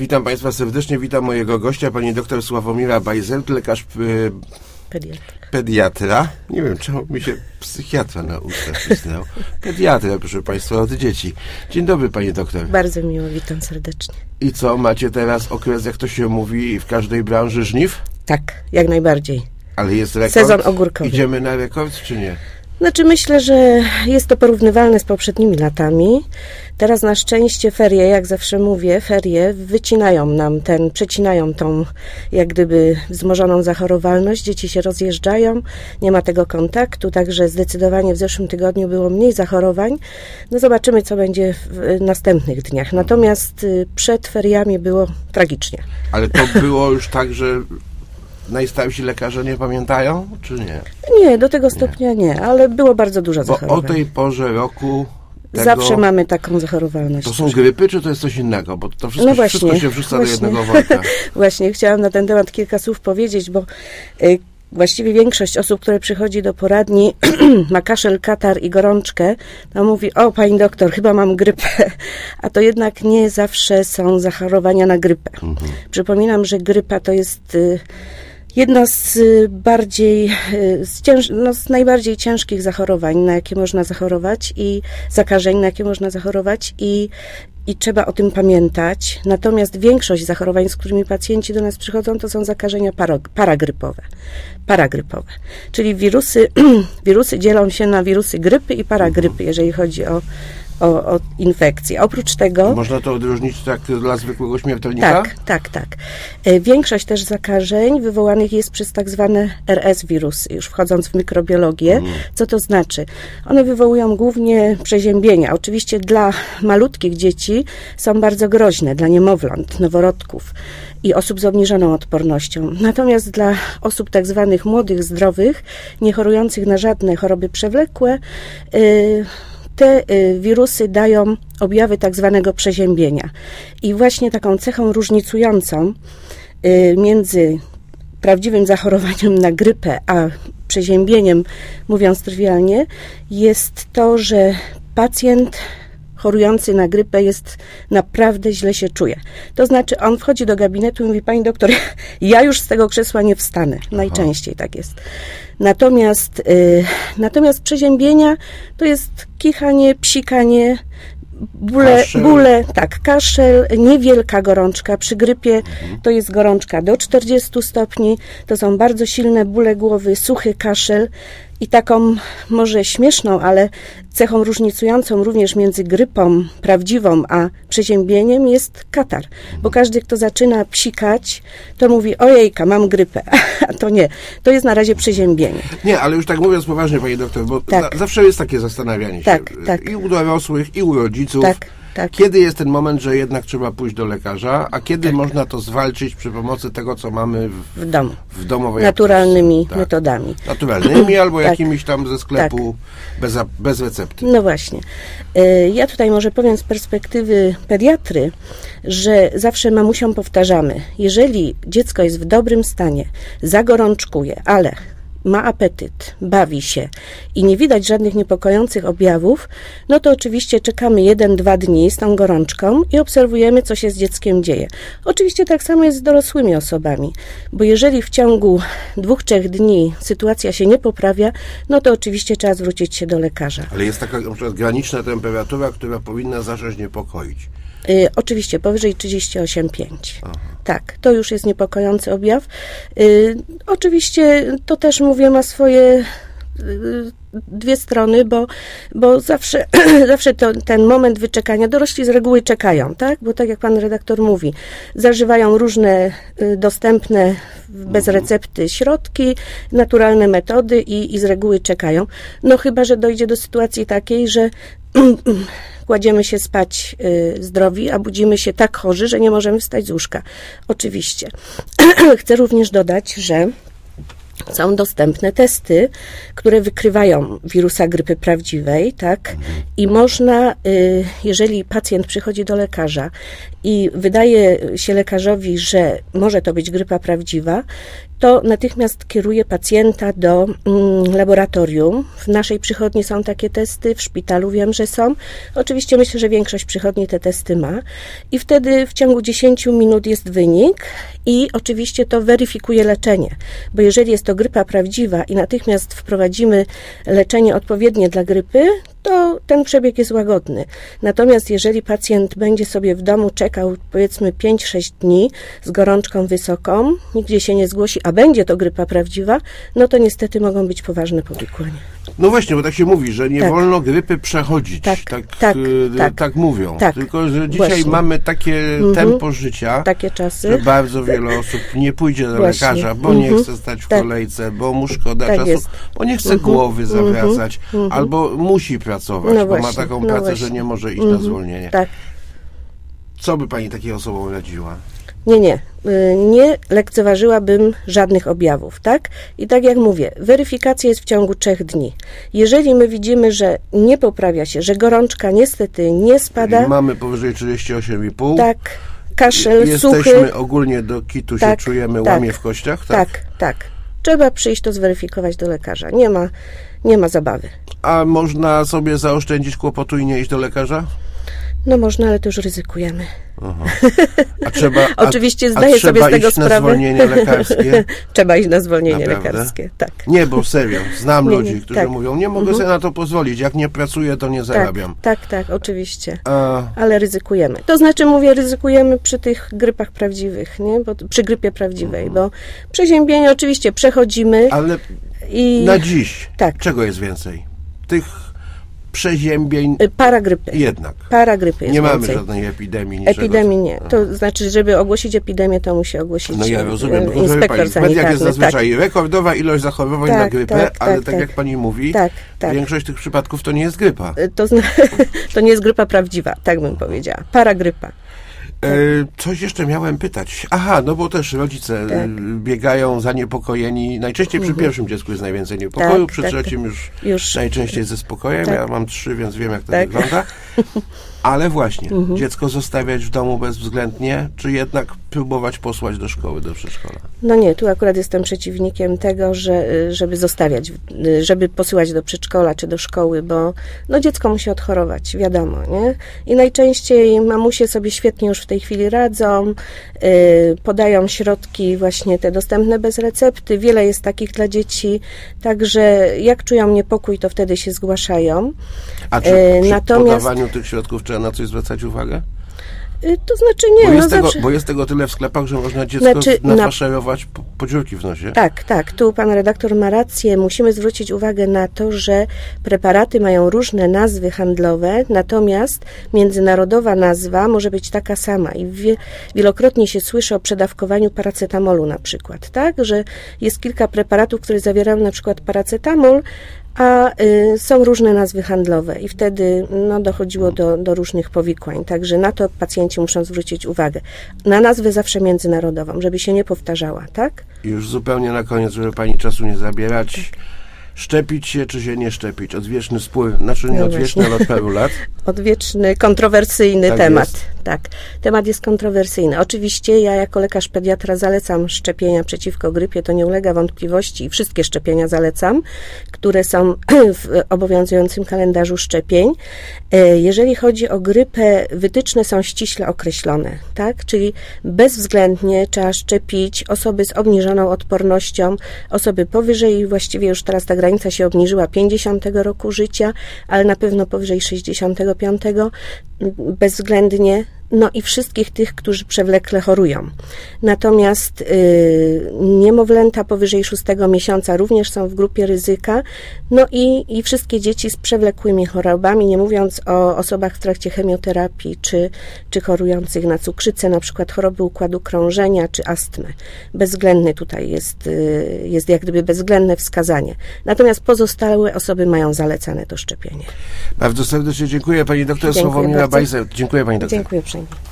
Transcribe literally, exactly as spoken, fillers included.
Witam Państwa serdecznie, witam mojego gościa, pani doktor Sławomira Bajzelt, lekarz y, pediatra. pediatra. Nie wiem, czemu mi się psychiatra na usta wcisnął. Pediatra, proszę Państwa, od dzieci. Dzień dobry, pani doktor. Bardzo miło, witam serdecznie. I co, macie teraz okres, jak to się mówi, w każdej branży żniw? Tak, jak najbardziej. Ale jest rekord? Sezon ogórkowy. Idziemy na rekord, czy nie? Znaczy myślę, że jest to porównywalne z poprzednimi latami. Teraz na szczęście ferie, jak zawsze mówię, ferie wycinają nam ten, przecinają tą jak gdyby wzmożoną zachorowalność. Dzieci się rozjeżdżają, nie ma tego kontaktu, także zdecydowanie w zeszłym tygodniu było mniej zachorowań. No zobaczymy, co będzie w następnych dniach. Natomiast przed feriami było tragicznie. Ale to było już tak, że najstarsi lekarze nie pamiętają, czy nie? Nie, do tego stopnia nie, nie ale było bardzo dużo Bo zachorowań. o tej porze roku tego... Zawsze mamy taką zachorowalność. To są grypy, czy to jest coś innego? Bo to wszystko, no właśnie, wszystko się wrzuca właśnie. do jednego worka. Właśnie, chciałam na ten temat kilka słów powiedzieć, bo y, właściwie większość osób, które przychodzi do poradni, ma kaszel, katar i gorączkę, to mówi, o pani doktor, chyba mam grypę. A to jednak nie zawsze są zachorowania na grypę. Mhm. Przypominam, że grypa to jest... Y, Jedno z bardziej, z, cięż, no z najbardziej ciężkich zachorowań, na jakie można zachorować i zakażeń, na jakie można zachorować i, i trzeba o tym pamiętać. Natomiast większość zachorowań, z którymi pacjenci do nas przychodzą, to są zakażenia para, paragrypowe. Paragrypowe. Czyli wirusy, wirusy dzielą się na wirusy grypy i paragrypy, jeżeli chodzi o O, o infekcję. Oprócz tego... Można to odróżnić tak dla zwykłego śmiertelnika? Tak, tak, tak. Większość też zakażeń wywołanych jest przez tak zwane R S wirusy, już wchodząc w mikrobiologię. Mm. Co to znaczy? One wywołują głównie przeziębienia. Oczywiście dla malutkich dzieci są bardzo groźne, dla niemowląt, noworodków i osób z obniżoną odpornością. Natomiast dla osób tak zwanych młodych, zdrowych, nie chorujących na żadne choroby przewlekłe, yy, te wirusy dają objawy tak zwanego przeziębienia. I właśnie taką cechą różnicującą między prawdziwym zachorowaniem na grypę, a przeziębieniem, mówiąc trywialnie, jest to, że pacjent chorujący na grypę jest naprawdę źle się czuje. To znaczy on wchodzi do gabinetu i mówi, pani doktor, ja już z tego krzesła nie wstanę. Aha. Najczęściej tak jest. Natomiast, y, natomiast przeziębienia to jest kichanie, psikanie, bóle, bóle, tak, kaszel, niewielka gorączka. Przy grypie mhm. to jest gorączka do czterdziestu stopni. To są bardzo silne bóle głowy, suchy kaszel. I taką może śmieszną, ale cechą różnicującą również między grypą prawdziwą a przeziębieniem jest katar. Bo każdy, kto zaczyna psikać, to mówi, ojejka, mam grypę. A to nie. To jest na razie przeziębienie. Nie, ale już tak mówiąc poważnie, pani doktor, bo tak. za, zawsze jest takie zastanawianie tak, się. Tak. I u dorosłych, i u rodziców. Tak. Tak. Kiedy jest ten moment, że jednak trzeba pójść do lekarza, a kiedy tak. można to zwalczyć przy pomocy tego, co mamy w, w domu, w domowej naturalnymi tak. metodami. Naturalnymi albo tak. jakimiś tam ze sklepu tak. bez, bez recepty. No właśnie. Ja tutaj może powiem z perspektywy pediatry, że zawsze mamusiom powtarzamy, jeżeli dziecko jest w dobrym stanie, zagorączkuje, ale ma apetyt, bawi się i nie widać żadnych niepokojących objawów, no to oczywiście czekamy jeden, dwa dni z tą gorączką i obserwujemy, co się z dzieckiem dzieje. Oczywiście tak samo jest z dorosłymi osobami, bo jeżeli w ciągu dwóch, trzech dni sytuacja się nie poprawia, no to oczywiście trzeba zwrócić się do lekarza. Ale jest taka na przykład graniczna temperatura, która powinna zacząć niepokoić. Y, oczywiście powyżej trzydzieści osiem przecinek pięć. Aha. Tak, to już jest niepokojący objaw. Y, oczywiście to też mówię ma swoje y, dwie strony, bo, bo zawsze, zawsze to, ten moment wyczekania, dorośli z reguły czekają, tak? Bo tak jak pan redaktor mówi, zażywają różne y, dostępne bez recepty środki, naturalne metody i, i z reguły czekają. No chyba, że dojdzie do sytuacji takiej, że kładziemy się spać y, zdrowi, a budzimy się tak chorzy, że nie możemy wstać z łóżka. Oczywiście. Chcę również dodać, że są dostępne testy, które wykrywają wirusa grypy prawdziwej, tak? I można, y, jeżeli pacjent przychodzi do lekarza i wydaje się lekarzowi, że może to być grypa prawdziwa, to natychmiast kieruje pacjenta do mm, laboratorium. W naszej przychodni są takie testy, w szpitalu wiem, że są. Oczywiście myślę, że większość przychodni te testy ma. I wtedy w ciągu dziesięciu minut jest wynik i oczywiście to weryfikuje leczenie. Bo jeżeli jest to grypa prawdziwa i natychmiast wprowadzimy leczenie odpowiednie dla grypy, to ten przebieg jest łagodny. Natomiast jeżeli pacjent będzie sobie w domu czekał powiedzmy pięć sześć dni z gorączką wysoką, nigdzie się nie zgłosi, a będzie to grypa prawdziwa, no to niestety mogą być poważne powikłania. No właśnie, bo tak się mówi, że nie tak. wolno grypy przechodzić. Tak, tak, tak, y, tak. tak mówią. Tak, tylko, że dzisiaj właśnie. mamy takie mhm. tempo życia, takie czasy, że bardzo wiele osób nie pójdzie do właśnie. lekarza, bo mhm. nie chce stać w tak. kolejce, bo mu szkoda tak czasu, jest. bo nie chce mhm. głowy zawracać, mhm. albo musi pracować, no bo właśnie. ma taką no pracę, właśnie. że nie może iść mhm. na zwolnienie. Tak. Co by pani takiej osobom radziła? Nie, nie. Nie lekceważyłabym żadnych objawów, tak? I tak jak mówię, weryfikacja jest w ciągu trzech dni. Jeżeli my widzimy, że nie poprawia się, że gorączka niestety nie spada... Czyli mamy powyżej trzydzieści osiem i pół. Tak. Kaszel, Jesteśmy suchy. ogólnie do kitu tak, się czujemy, tak, łamie w kościach, tak? Tak, tak. Trzeba przyjść to zweryfikować do lekarza. Nie ma, nie ma zabawy. A można sobie zaoszczędzić kłopotu i nie iść do lekarza? No można, ale to już ryzykujemy. Aha. A trzeba, a, Oczywiście a zdaję trzeba sobie z tego iść sprawę. na zwolnienie lekarskie? Trzeba iść na zwolnienie Naprawdę? lekarskie, tak. Nie, bo serio, znam nie, ludzi, nie, którzy tak. mówią, nie mogę mhm. sobie na to pozwolić, jak nie pracuję, to nie zarabiam. Tak, tak, tak oczywiście. A... Ale ryzykujemy. To znaczy, mówię, ryzykujemy przy tych grypach prawdziwych, nie? Bo, przy grypie prawdziwej, mhm. bo przeziębienie oczywiście przechodzimy. Ale i... na dziś tak. czego jest więcej? Tych przeziębień... Paragrypy. Jednak. Paragrypy jest Nie więcej. mamy żadnej epidemii. Niczego. Epidemii nie. To znaczy, żeby ogłosić epidemię, to musi ogłosić no ja rozumiem, tylko inspektor pani, w mediach sanitarny. jest zazwyczaj tak. rekordowa ilość zachorowań tak, na grypę, tak, ale tak, tak, tak jak pani mówi, tak, tak. większość tych przypadków to nie jest grypa. To, zna- to nie jest grypa prawdziwa, tak bym powiedziała. Paragrypa. E, coś jeszcze miałem pytać. Aha, no bo też rodzice tak. biegają zaniepokojeni. Najczęściej przy mhm. pierwszym dziecku jest najwięcej niepokoju, tak, przy tak, trzecim już, już najczęściej ze spokojem. Tak. Ja mam trzy, więc wiem, jak to tak. wygląda. Ale właśnie, mhm. dziecko zostawiać w domu bezwzględnie, czy jednak próbować posłać do szkoły, do przedszkola? No nie, tu akurat jestem przeciwnikiem tego, że, żeby zostawiać, żeby posyłać do przedszkola czy do szkoły, bo no dziecko musi odchorować, wiadomo, nie? I najczęściej mamusie sobie świetnie już w tej chwili radzą, yy, podają środki właśnie te dostępne bez recepty, wiele jest takich dla dzieci, także jak czują niepokój, to wtedy się zgłaszają. A czy yy, przy natomiast podawaniu tych środków trzeba na coś zwracać uwagę? To znaczy nie, bo jest, no tego, zawsze... bo jest tego tyle w sklepach, że można dziecko znaczy, nafaszerować na... po dziurki w nosie. Tak, tak. Tu pan redaktor ma rację. Musimy zwrócić uwagę na to, że preparaty mają różne nazwy handlowe, natomiast międzynarodowa nazwa może być taka sama i wie, wielokrotnie się słyszy o przedawkowaniu paracetamolu na przykład, tak? Że jest kilka preparatów, które zawierają na przykład paracetamol, a y, są różne nazwy handlowe i wtedy no, dochodziło do, do różnych powikłań. Także na to pacjenci muszą zwrócić uwagę. Na nazwę zawsze międzynarodową, żeby się nie powtarzała, tak? Już zupełnie na koniec, żeby pani czasu nie zabierać. Tak. Szczepić się, czy się nie szczepić? Odwieczny spór, znaczy nie no odwieczny, ale od paru lat. Odwieczny, kontrowersyjny tak temat. Jest. Tak, temat jest kontrowersyjny. Oczywiście ja jako lekarz pediatra zalecam szczepienia przeciwko grypie, to nie ulega wątpliwości i wszystkie szczepienia zalecam, które są w obowiązującym kalendarzu szczepień. Jeżeli chodzi o grypę, wytyczne są ściśle określone, tak? Czyli bezwzględnie trzeba szczepić osoby z obniżoną odpornością, osoby powyżej i właściwie już teraz ta granica się obniżyła pięćdziesiątego roku życia, ale na pewno powyżej sześćdziesiątego piątego bezwzględnie, no i wszystkich tych, którzy przewlekle chorują. Natomiast y, niemowlęta powyżej szóstego miesiąca również są w grupie ryzyka, no i, i wszystkie dzieci z przewlekłymi chorobami, nie mówiąc o osobach w trakcie chemioterapii, czy, czy chorujących na cukrzycę, na przykład choroby układu krążenia, czy astmę. Bezwzględny tutaj jest, y, jest jak gdyby bezwzględne wskazanie. Natomiast pozostałe osoby mają zalecane to szczepienie. Bardzo serdecznie dziękuję pani doktor Dziękuję Sławomira bardzo. Bajzer. Dziękuję pani doktor. Dziękuję uprzejmie.